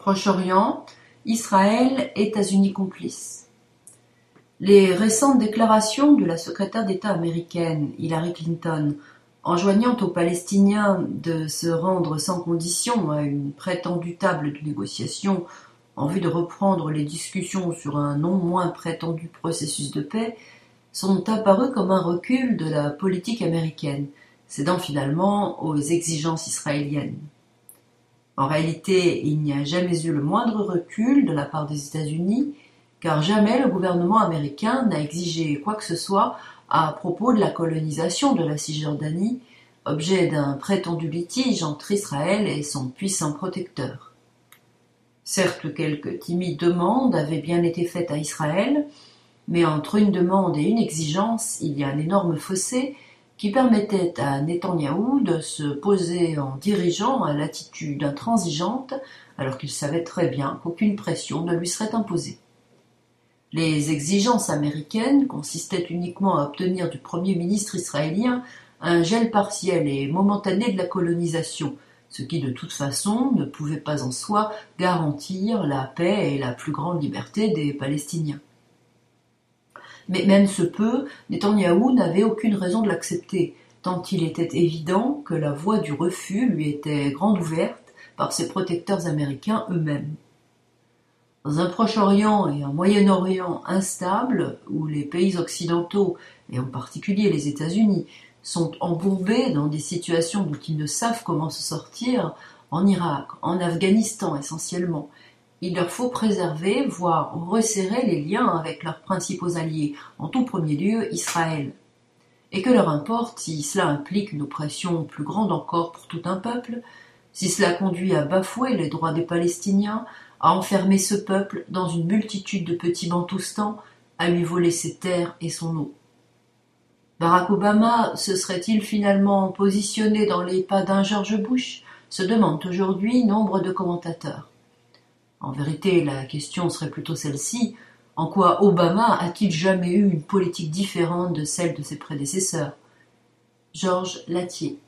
Proche-Orient, Israël, États-Unis complices. Les récentes déclarations de la secrétaire d'État américaine Hillary Clinton enjoignant aux Palestiniens de se rendre sans condition à une prétendue table de négociation en vue de reprendre les discussions sur un non moins prétendu processus de paix sont apparues comme un recul de la politique américaine, cédant finalement aux exigences israéliennes. En réalité, il n'y a jamais eu le moindre recul de la part des États-Unis, car jamais le gouvernement américain n'a exigé quoi que ce soit à propos de la colonisation de la Cisjordanie, objet d'un prétendu litige entre Israël et son puissant protecteur. Certes, quelques timides demandes avaient bien été faites à Israël, mais entre une demande et une exigence, il y a un énorme fossé qui permettait à Netanyahou de se poser en dirigeant à l'attitude intransigeante, alors qu'il savait très bien qu'aucune pression ne lui serait imposée. Les exigences américaines consistaient uniquement à obtenir du Premier ministre israélien un gel partiel et momentané de la colonisation, ce qui de toute façon ne pouvait pas en soi garantir la paix et la plus grande liberté des Palestiniens. Mais même ce peu, Netanyahou n'avait aucune raison de l'accepter, tant il était évident que la voie du refus lui était grande ouverte par ses protecteurs américains eux-mêmes. Dans un Proche-Orient et un Moyen-Orient instables, où les pays occidentaux, et en particulier les États-Unis, sont embourbés dans des situations dont ils ne savent comment se sortir, en Irak, en Afghanistan essentiellement, il leur faut préserver, voire resserrer les liens avec leurs principaux alliés, en tout premier lieu Israël. Et que leur importe si cela implique une oppression plus grande encore pour tout un peuple, si cela conduit à bafouer les droits des Palestiniens, à enfermer ce peuple dans une multitude de petits bantoustans, à lui voler ses terres et son eau. Barack Obama se serait-il finalement positionné dans les pas d'un George Bush, se demandent aujourd'hui nombre de commentateurs. En vérité, la question serait plutôt celle-ci: en quoi Obama a-t-il jamais eu une politique différente de celle de ses prédécesseurs? Georges Lattier.